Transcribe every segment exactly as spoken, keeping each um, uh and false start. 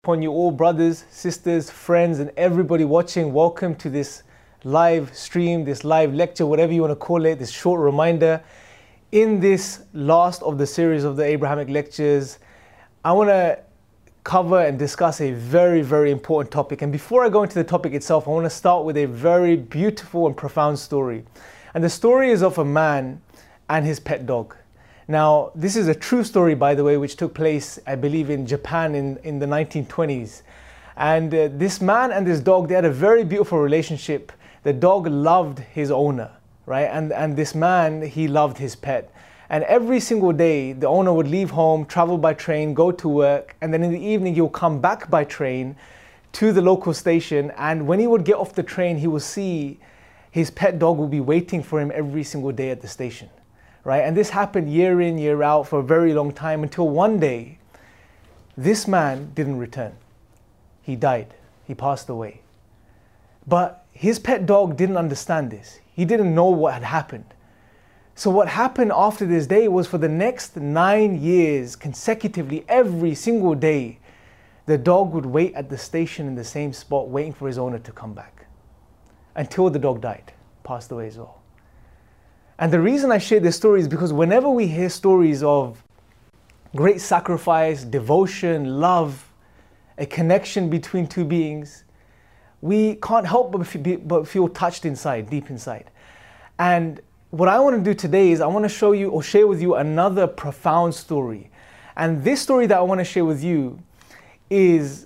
Upon you all, brothers, sisters, friends, and everybody watching. Welcome to this live stream, this live lecture, whatever you want to call it, this short reminder. In this last of the series of the Abrahamic lectures, I want to cover and discuss a very, very important topic. And before I go into the topic itself, I want to start with a very beautiful and profound story. And the story is of a man and his pet dog. Now, this is a true story, by the way, which took place, I believe, in Japan in, in the nineteen twenties. And uh, this man and this dog, they had a very beautiful relationship. The dog loved his owner, right? And, and this man, he loved his pet. And every single day, the owner would leave home, travel by train, go to work, and then in the evening, he'll come back by train to the local station. And when he would get off the train, he would see his pet dog will be waiting for him every single day at the station. Right? And this happened year in, year out for a very long time until one day, this man didn't return. He died. He passed away. But his pet dog didn't understand this. He didn't know what had happened. So what happened after this day was for the next nine years, consecutively, every single day, the dog would wait at the station in the same spot, waiting for his owner to come back. Until the dog died, passed away as well. And the reason I share this story is because whenever we hear stories of great sacrifice, devotion, love, a connection between two beings, we can't help but feel touched inside, deep inside. And what I want to do today is I want to show you or share with you another profound story. And this story that I want to share with you is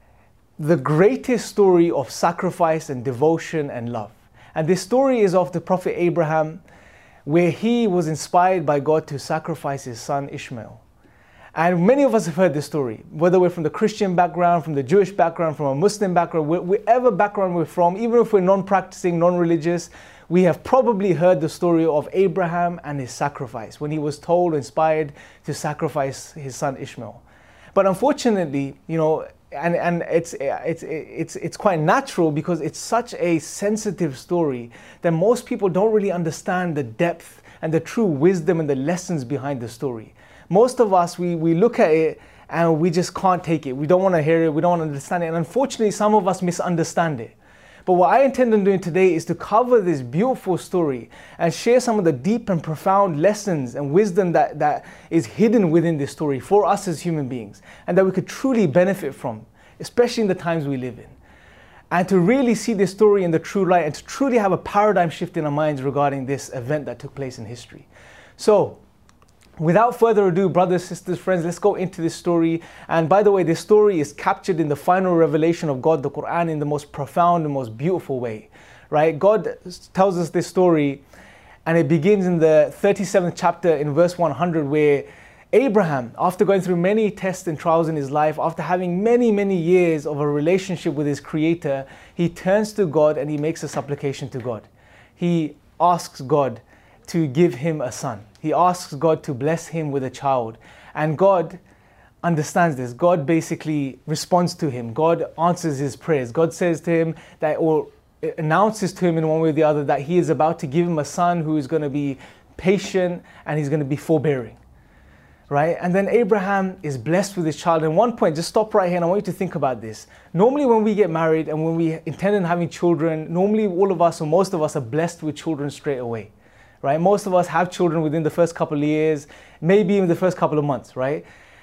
the greatest story of sacrifice and devotion and love. And this story is of the Prophet Abraham, where he was inspired by God to sacrifice his son Ishmael. And many of us have heard this story, whether we're from the Christian background, from the Jewish background, from a Muslim background, wherever background we're from, even if we're non-practicing, non-religious, we have probably heard the story of Abraham and his sacrifice, when he was told, inspired to sacrifice his son Ishmael. But unfortunately, you know, And, and it's, it's, it's, it's quite natural because it's such a sensitive story that most people don't really understand the depth and the true wisdom and the lessons behind the story. Most of us, we, we look at it and we just can't take it. We don't want to hear it, we don't want to understand it. And unfortunately, some of us misunderstand it. But what I intend on doing today is to cover this beautiful story and share some of the deep and profound lessons and wisdom that, that is hidden within this story for us as human beings and that we could truly benefit from, especially in the times we live in. And to really see this story in the true light and to truly have a paradigm shift in our minds regarding this event that took place in history. So, without further ado, brothers, sisters, friends, let's go into this story. And by the way, this story is captured in the final revelation of God, the Quran, in the most profound and most beautiful way, right? God tells us this story, and it begins in the thirty-seventh chapter in verse one hundred, where Abraham, after going through many tests and trials in his life, after having many, many years of a relationship with his Creator, he turns to God and he makes a supplication to God. He asks God to give him a son. He asks God to bless him with a child. And God understands this. God basically responds to him. God answers his prayers. God says to him that, or announces to him in one way or the other, that he is about to give him a son who is going to be patient and he's going to be forbearing. Right? And then Abraham is blessed with his child. And one point, just stop right here and I want you to think about this. Normally when we get married and when we intend on having children, normally all of us or most of us are blessed with children straight away. Right? Most of us have children within the first couple of years, maybe even the first couple of months, right?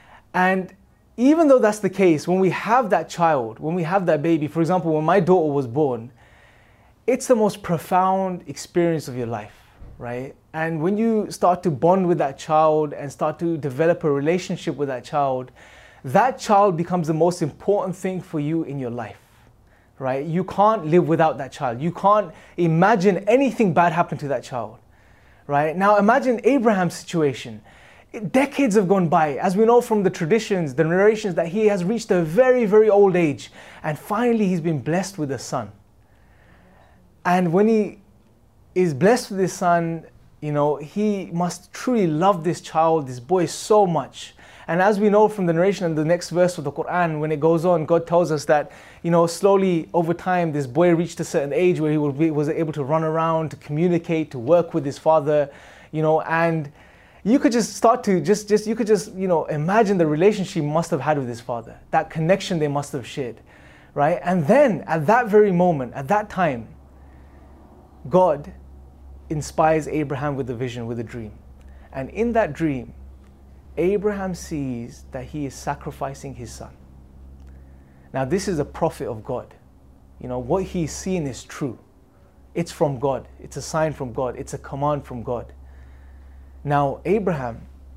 And even though that's the case, when we have that child, when we have that baby, for example, when my daughter was born, it's the most profound experience of your life, right? And when you start to bond with that child and start to develop a relationship with that child, that child becomes the most important thing for you in your life, right? You can't live without that child. You can't imagine anything bad happen to that child. Right? Now imagine Abraham's situation. Decades have gone by. As we know from the traditions, the narrations, that he has reached a very, very old age. And finally he's been blessed with a son. And when he is blessed with his son, you know, he must truly love this child, this boy, so much. And as we know from the narration in the next verse of the Quran, when it goes on, God tells us that, you know, slowly over time, this boy reached a certain age where he was able to run around, to communicate, to work with his father, you know, and you could just start to just, just you could just, you know, imagine the relationship he must have had with his father, that connection they must have shared, right? And then at that very moment, at that time, God inspires Abraham with a vision, with a dream. And in that dream, Abraham sees that he is sacrificing his son. Now, this is a prophet of God. You know, what he's seeing is true. It's from God. It's a sign from God. It's a command from God. Now, Abraham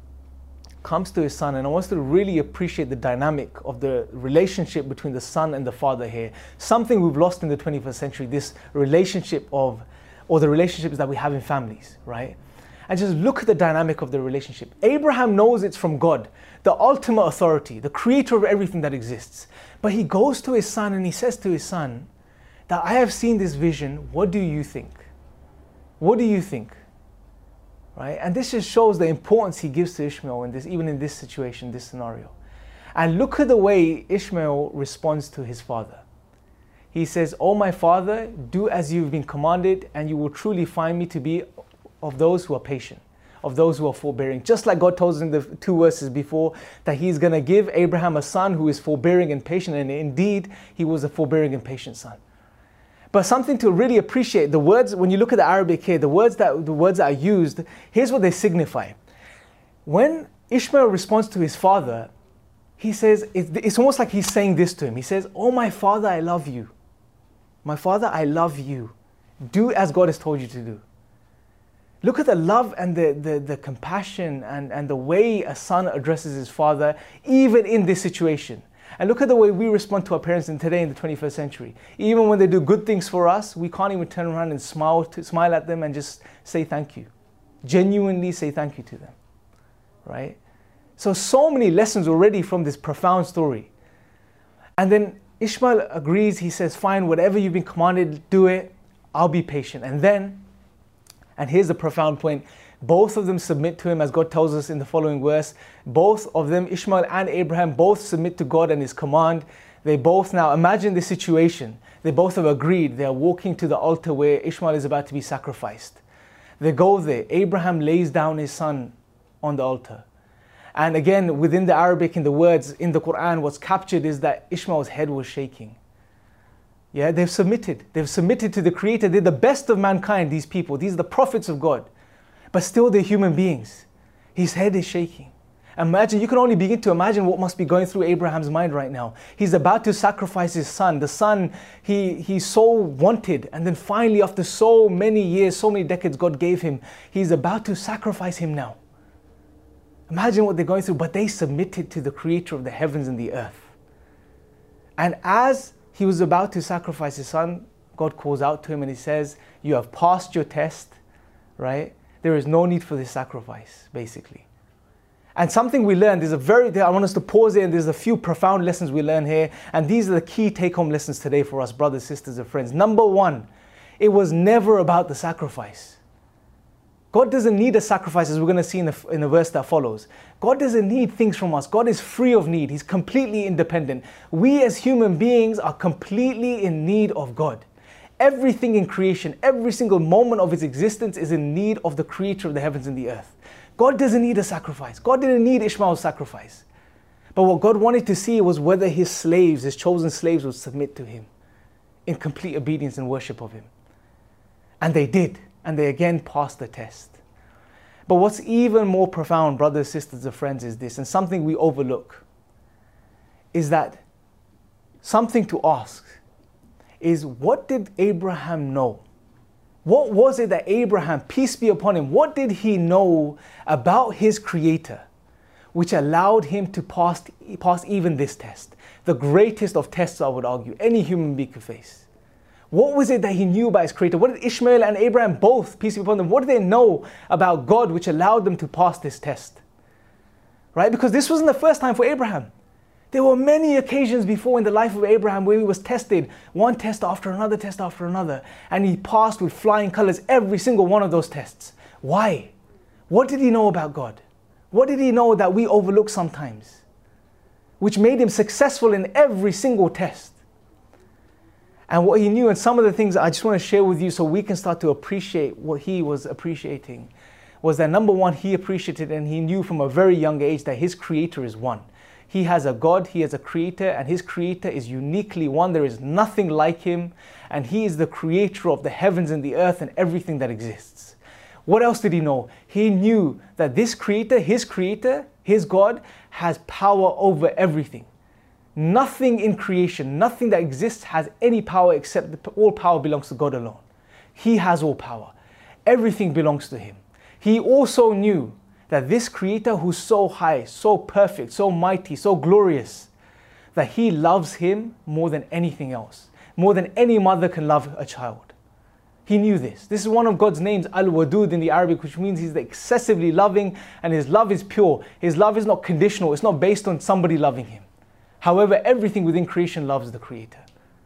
comes to his son, and I want us to really appreciate the dynamic of the relationship between the son and the father here. Something we've lost in the twenty-first century, this relationship of, or the relationships that we have in families, right? And just look at the dynamic of the relationship. Abraham knows it's from God, the ultimate authority, the creator of everything that exists. But he goes to his son and he says to his son that I have seen this vision. What do you think? What do you think? Right? And this just shows the importance he gives to Ishmael in this, even in this situation, this scenario. And look at the way Ishmael responds to his father. He says, "Oh, my father, do as you've been commanded, and you will truly find me to be of those who are patient, of those who are forbearing." Just like God told us in the two verses before that he's going to give Abraham a son who is forbearing and patient, and indeed he was a forbearing and patient son. But something to really appreciate, the words, when you look at the Arabic here, the words that the words that are used, here's what they signify. When Ishmael responds to his father, he says, it's almost like he's saying this to him. He says, "Oh, my father, I love you. My father, I love you. Do as God has told you to do." Look at the love and the, the, the compassion and, and the way a son addresses his father, even in this situation. And look at the way we respond to our parents in today in the twenty-first century. Even when they do good things for us, we can't even turn around and smile, to, smile at them and just say thank you. Genuinely say thank you to them, right? So, so many lessons already from this profound story. And then Ishmael agrees. He says, "Fine, whatever you've been commanded, do it. I'll be patient." And then, and here's the profound point, both of them submit to him, as God tells us in the following verse. Both of them, Ishmael and Abraham, both submit to God and his command. They both now, imagine the situation. They both have agreed. They are walking to the altar where Ishmael is about to be sacrificed. They go there. Abraham lays down his son on the altar. And again, within the Arabic, in the words, in the Quran, what's captured is that Ishmael's head was shaking. Yeah, they've submitted. They've submitted to the Creator. They're the best of mankind, these people. These are the prophets of God. But still they're human beings. His head is shaking. Imagine, you can only begin to imagine what must be going through Abraham's mind right now. He's about to sacrifice his son, the son he, he so wanted. And then finally, after so many years, so many decades God gave him, he's about to sacrifice him now. Imagine what they're going through, but they submitted to the Creator of the heavens and the earth. And as he was about to sacrifice his son, God calls out to him and he says, "You have passed your test," right? There is no need for this sacrifice, basically. And something we learned, there's a very, I want us to pause here, and there's a few profound lessons we learn here. And these are the key take-home lessons today for us, brothers, sisters, and friends. Number one, it was never about the sacrifice. God doesn't need a sacrifice, as we're going to see in the, in the verse that follows. God doesn't need things from us. God is free of need. He's completely independent. We as human beings are completely in need of God. Everything in creation, every single moment of its existence is in need of the Creator of the heavens and the earth. God doesn't need a sacrifice. God didn't need Ishmael's sacrifice. But what God wanted to see was whether his slaves, his chosen slaves, would submit to him in complete obedience and worship of him. And they did. And they again passed the test. But what's even more profound, brothers, sisters, and friends, is this, and something we overlook, is that something to ask is, what did Abraham know? What was it that Abraham, peace be upon him, what did he know about his Creator, which allowed him to pass, pass even this test? The greatest of tests, I would argue, any human being could face. What was it that he knew about his Creator? What did Ishmael and Abraham both, peace be upon them, what did they know about God which allowed them to pass this test? Right? Because this wasn't the first time for Abraham. There were many occasions before in the life of Abraham where he was tested, one test after another test after another, and he passed with flying colors every single one of those tests. Why? What did he know about God? What did he know that we overlook sometimes, which made him successful in every single test? And what he knew, and some of the things I just want to share with you so we can start to appreciate what he was appreciating, was that number one, he appreciated and he knew from a very young age that his creator is one. He has a God, he has a creator, and his creator is uniquely one. There is nothing like him, and he is the creator of the heavens and the earth and everything that exists. What else did he know? He knew that this creator, his creator, his God, has power over everything. Nothing in creation, nothing that exists has any power except that all power belongs to God alone. He has all power. Everything belongs to him. He also knew that this creator who's so high, so perfect, so mighty, so glorious, that he loves him more than anything else, more than any mother can love a child. He knew this. This is one of God's names, Al-Wadud in the Arabic, which means he's excessively loving, and his love is pure. His love is not conditional. It's not based on somebody loving him. However, everything within creation loves the creator.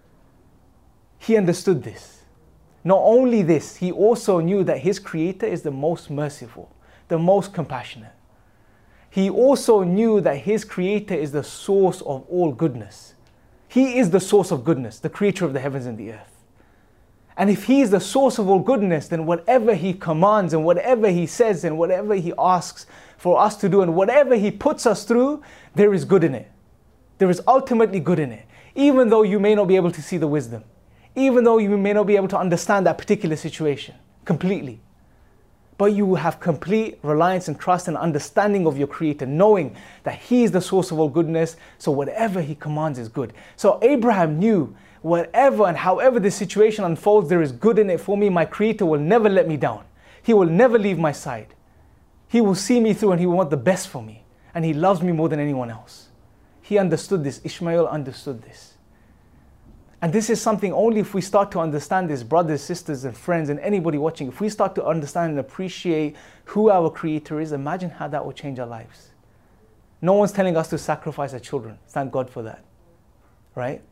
He understood this. Not only this, he also knew that his creator is the most merciful, the most compassionate. He also knew that his creator is the source of all goodness. He is the source of goodness, the creator of the heavens and the earth. And if he is the source of all goodness, then whatever he commands and whatever he says and whatever he asks for us to do and whatever he puts us through, there is good in it. There is ultimately good in it. Even though you may not be able to see the wisdom, even though you may not be able to understand that particular situation completely, but you will have complete reliance and trust and understanding of your creator, knowing that he is the source of all goodness, so whatever he commands is good. So Abraham knew whatever and however the situation unfolds, there is good in it for me. My creator will never let me down. He will never leave my side. He will see me through and he will want the best for me. And he loves me more than anyone else. He understood this. Ishmael understood this. And this is something only if we start to understand this, brothers, sisters, and friends, and anybody watching, if we start to understand and appreciate who our creator is, imagine how that will change our lives. No one's telling us to sacrifice our children. Thank God for that. Right?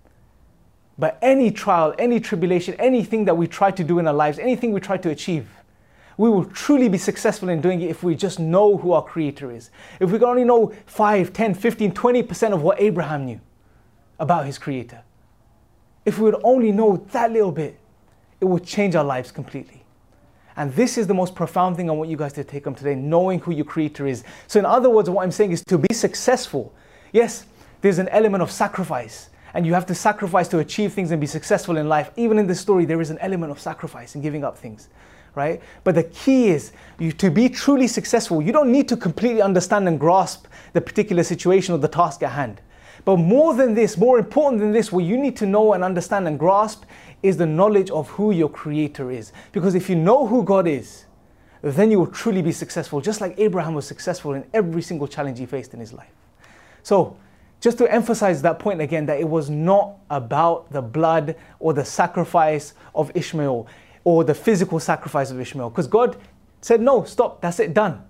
But any trial, any tribulation, anything that we try to do in our lives, anything we try to achieve, we will truly be successful in doing it if we just know who our creator is. If we can only know five, ten, fifteen, twenty percent of what Abraham knew about his creator. If we would only know that little bit, it would change our lives completely. And this is the most profound thing I want you guys to take home today, knowing who your creator is. So in other words, what I'm saying is to be successful, yes, there's an element of sacrifice. And you have to sacrifice to achieve things and be successful in life. Even in this story, there is an element of sacrifice and giving up things, right? But the key is you, to be truly successful, you don't need to completely understand and grasp the particular situation or the task at hand. But more than this, more important than this, what you need to know and understand and grasp is the knowledge of who your creator is. Because if you know who God is, then you will truly be successful, just like Abraham was successful in every single challenge he faced in his life. So, just to emphasize that point again, that it was not about the blood or the sacrifice of Ishmael or the physical sacrifice of Ishmael. Because God said, no, stop, that's it, done.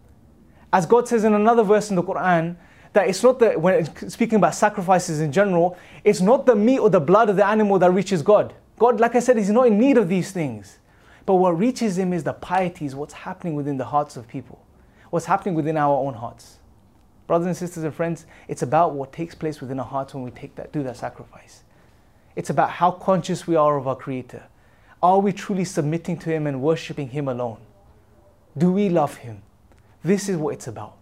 As God says in another verse in the Quran, that it's not the, when speaking about sacrifices in general, it's not the meat or the blood of the animal that reaches God. God, like I said, He's not in need of these things. But what reaches Him is the piety, is what's happening within the hearts of people. What's happening within our own hearts. Brothers and sisters and friends, it's about what takes place within our hearts when we take that, do that sacrifice. It's about how conscious we are of our Creator. Are we truly submitting to Him and worshipping Him alone? Do we love Him? This is what it's about.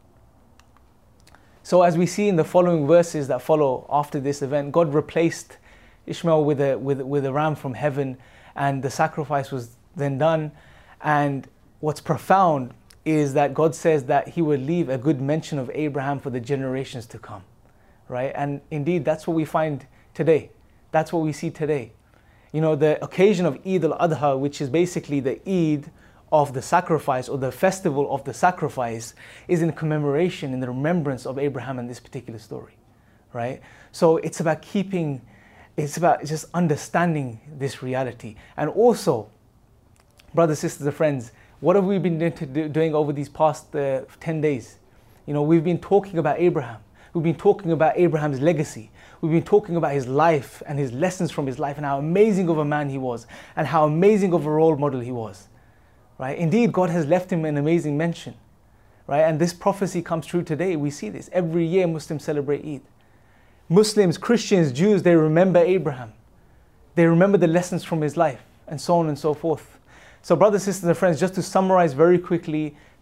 So as we see in the following verses that follow after this event, God replaced Ishmael with a, with, with a ram from heaven, and the sacrifice was then done. And what's profound is that God says that He would leave a good mention of Abraham for the generations to come, right? And indeed, that's what we find today. That's what we see today. You know, the occasion of Eid al-Adha, which is basically the Eid of the sacrifice or the festival of the sacrifice, is in commemoration, in the remembrance of Abraham in this particular story, right? So it's about keeping, it's about just understanding this reality. And also, brothers, sisters, and friends, what have we been doing over these past uh, ten days? You know, we've been talking about Abraham. We've been talking about Abraham's legacy. We've been talking about his life and his lessons from his life and how amazing of a man he was and how amazing of a role model he was, right? Indeed, God has left him an amazing mention, right? And this prophecy comes true today. We see this. Every year Muslims celebrate Eid. Muslims, Christians, Jews, they remember Abraham. They remember the lessons from his life and so on and so forth. So brothers, sisters and friends, just to summarize very quickly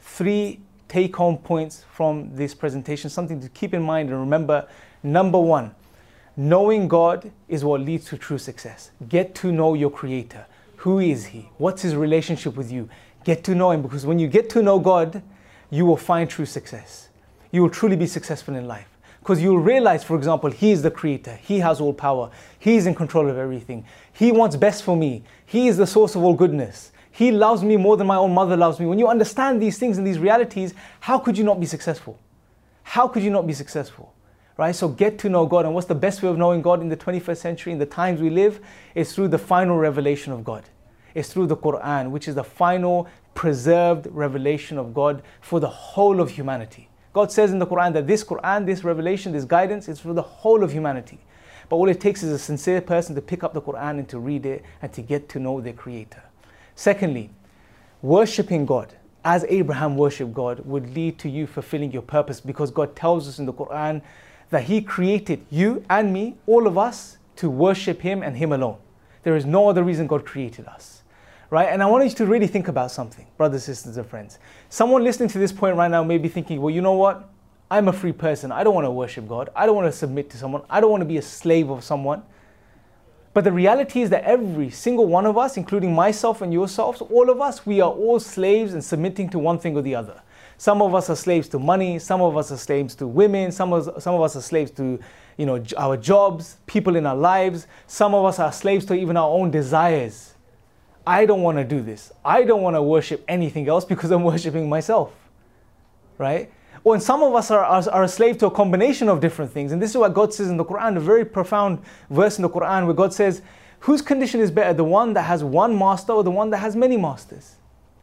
three take-home points from this presentation, something to keep in mind and remember. Number one, knowing God is what leads to true success. Get to know your Creator. Who is He? What's His relationship with you? Get to know Him, because when you get to know God, you will find true success. You will truly be successful in life. Because you will realize, for example, He is the Creator. He has all power. He is in control of everything. He wants best for me. He is the source of all goodness. He loves me more than my own mother loves me. When you understand these things and these realities, how could you not be successful? How could you not be successful? Right? So get to know God. And what's the best way of knowing God in the twenty-first century, in the times we live? Is through the final revelation of God. It's through the Quran, which is the final preserved revelation of God for the whole of humanity. God says in the Quran that this Quran, this revelation, this guidance is for the whole of humanity. But all it takes is a sincere person to pick up the Quran and to read it and to get to know their Creator. Secondly, worshipping God as Abraham worshipped God would lead to you fulfilling your purpose, because God tells us in the Quran that He created you and me, all of us, to worship Him and Him alone. There is no other reason God created us. Right? And I want you to really think about something, brothers, sisters, and friends. Someone listening to this point right now may be thinking, well, you know what? I'm a free person. I don't want to worship God. I don't want to submit to someone. I don't want to be a slave of someone. But the reality is that every single one of us, including myself and yourselves, all of us, we are all slaves and submitting to one thing or the other. Some of us are slaves to money. Some of us are slaves to women. Some of, some of us are slaves to, you know, our jobs, people in our lives. Some of us are slaves to even our own desires. I don't want to do this. I don't want to worship anything else because I'm worshiping myself, right? Or and some of us are, are, are a slave to a combination of different things. And this is what God says in the Quran, a very profound verse in the Quran where God says, whose condition is better, the one that has one master or the one that has many masters?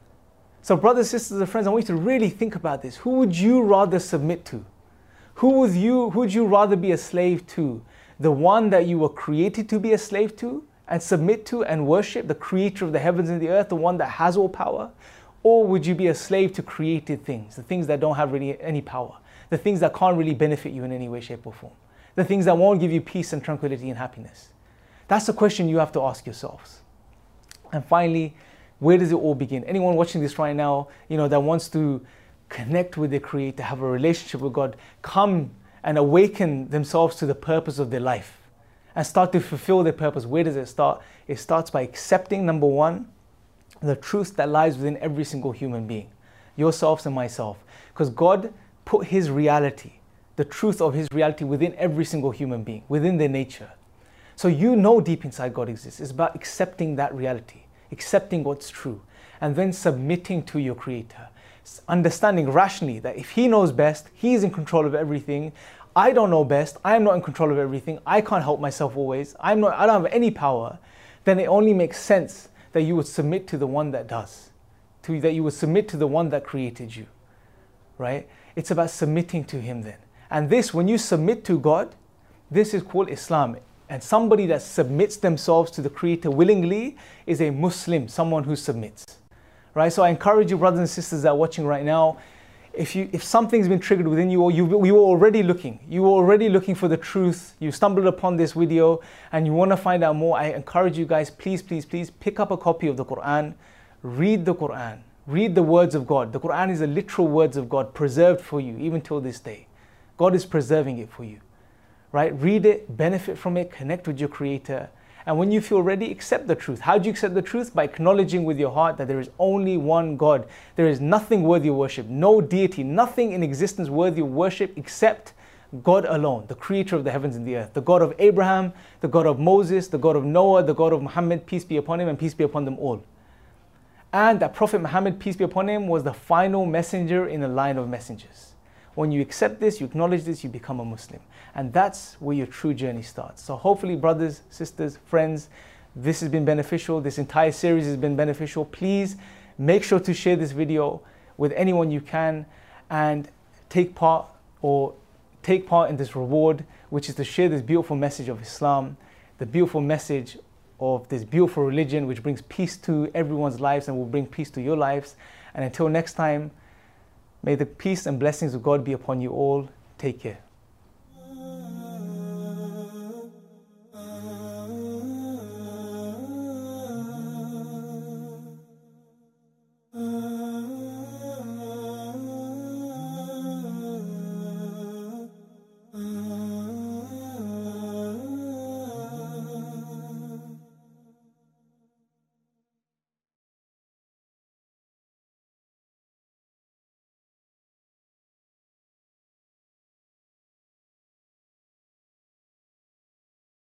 So brothers, sisters, and friends, I want you to really think about this. Who would you rather submit to? Who would you, who would you rather be a slave to? The one that you were created to be a slave to and submit to and worship, the Creator of the heavens and the earth, the one that has all power? Or would you be a slave to created things, the things that don't have really any power, the things that can't really benefit you in any way, shape or form, the things that won't give you peace and tranquility and happiness? That's the question you have to ask yourselves. And finally, where does it all begin? Anyone watching this right now, you know, that wants to connect with their Creator, have a relationship with God, come and awaken themselves to the purpose of their life and start to fulfill their purpose. Where does it start? It starts by accepting, number one, the truth that lies within every single human being, yourselves and myself. Because God put His reality, the truth of His reality within every single human being, within their nature. So you know deep inside God exists. It's about accepting that reality, accepting what's true, and then submitting to your Creator. Understanding rationally that if He knows best, He is in control of everything. I don't know best. I am not in control of everything. I can't help myself always. I'm not, I don't have any power. Then it only makes sense that you would submit to the one that does, to, that you would submit to the one that created you, right? It's about submitting to Him then. And this, when you submit to God, this is called Islam. And somebody that submits themselves to the Creator willingly is a Muslim, someone who submits, right? So I encourage you, brothers and sisters that are watching right now, if you if something's been triggered within you, or you, you were already looking, you were already looking for the truth, you stumbled upon this video and you want to find out more, I encourage you guys, please, please, please pick up a copy of the Quran, read the Quran, read the words of God. The Quran is the literal words of God, preserved for you, even till this day. God is preserving it for you, right? Read it, benefit from it, connect with your Creator. And when you feel ready, accept the truth. How do you accept the truth? By acknowledging with your heart that there is only one God. There is nothing worthy of worship, no deity, nothing in existence worthy of worship except God alone, the Creator of the heavens and the earth, the God of Abraham, the God of Moses, the God of Noah, the God of Muhammad, peace be upon him and peace be upon them all. And that Prophet Muhammad, peace be upon him, was the final messenger in a line of messengers. When you accept this, you acknowledge this, you become a Muslim. And that's where your true journey starts. So hopefully, brothers, sisters, friends, this has been beneficial. This entire series has been beneficial. Please make sure to share this video with anyone you can and take part or take part in this reward, which is to share this beautiful message of Islam, the beautiful message of this beautiful religion, which brings peace to everyone's lives and will bring peace to your lives. And until next time, may the peace and blessings of God be upon you all. Take care.